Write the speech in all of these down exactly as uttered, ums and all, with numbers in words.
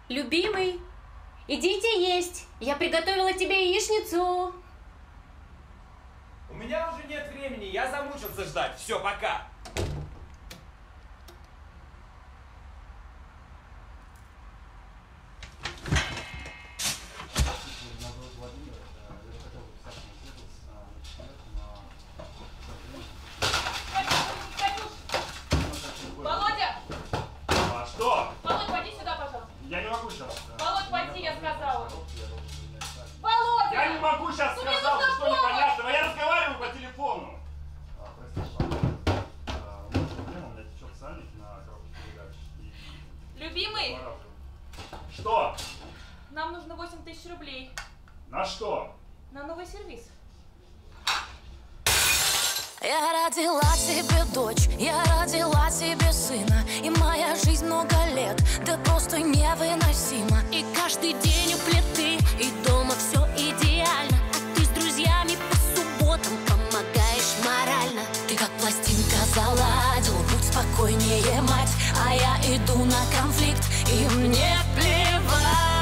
Любимый, идите есть. Я приготовила тебе яичницу. У меня уже нет времени, я замучился ждать. Все, пока. Володя! А что? Володь, пойди сюда, пожалуйста. Я не могу сейчас. Володь, пойди, я сказала. Володя! Я не могу сейчас, Ну, сказал, мне нужна что помощь! непонятного. Я разговариваю по телефону. А, простите, пожалуйста. А, у нас проблема, у меня течет сальник на коробке передач. И... Любимый, Что? нам нужно восемь тысяч рублей На что? на новый сервис. Я родила тебе дочь, я родила тебе сына. И моя жизнь много лет, да просто невыносима. И каждый день у плиты, и дома все идеально. А ты с друзьями по субботам помогаешь морально. Ты как пластинка заладил, будь спокойнее, мать. А я иду на конфликт, и мне плевать.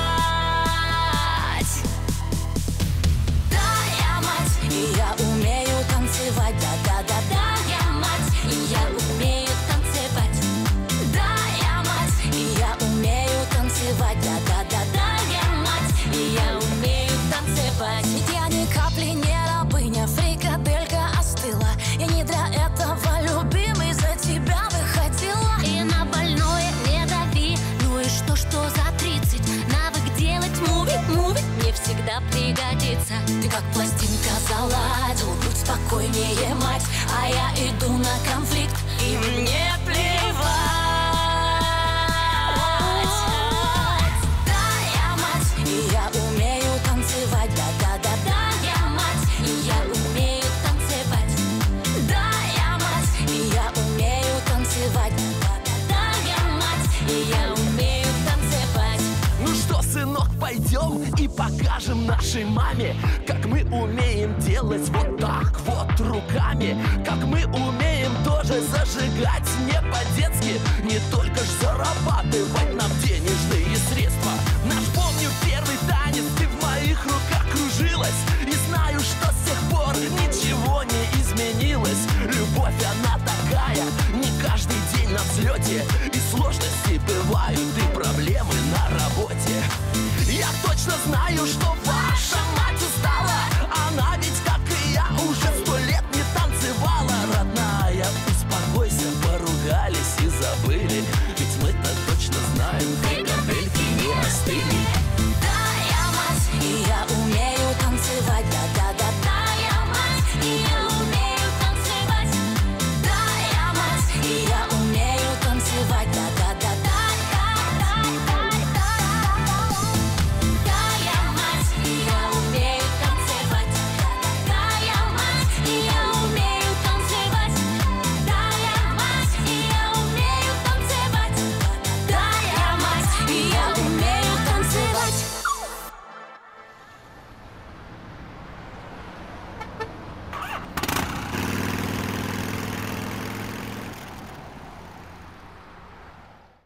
Да, я мать, и я умею танцевать. Да-да-да-да, я мать, и я умею танцевать. Да, я мать, и я умею танцевать. Да-да-да-да, я мать, и я умею танцевать. Ведь я ни капли не рабыня, фрикаделька остыла. Я не для этого, любимый, за тебя выходила. И на больное не дави, ну и что, что за тридцать? Навык делать муви, муви мне всегда пригодится. Ты как пластинка заладил, будь спокойнее, мать. А я иду на конфликт, и мне плевать. Да, я мать, и я умею танцевать. Да-да-да-да, я мать, и я умею танцевать. Да, я мать, и я умею танцевать. Да-да-да, я мать, и я умею танцевать. Ну что, сынок, пойдем и покажем нашей маме, как мы умеем делать вот так вот руками. Как мы умеем тоже зажигать не по-детски. Не только ж зарабатывать нам денежные средства. Наш, помню, первый танец, ты в моих руках кружилась. И знаю, что с тех пор ничего не изменилось. Любовь, она такая, не каждый день на взлете. И сложности бывают, и проблемы на работе. Я точно знаю, что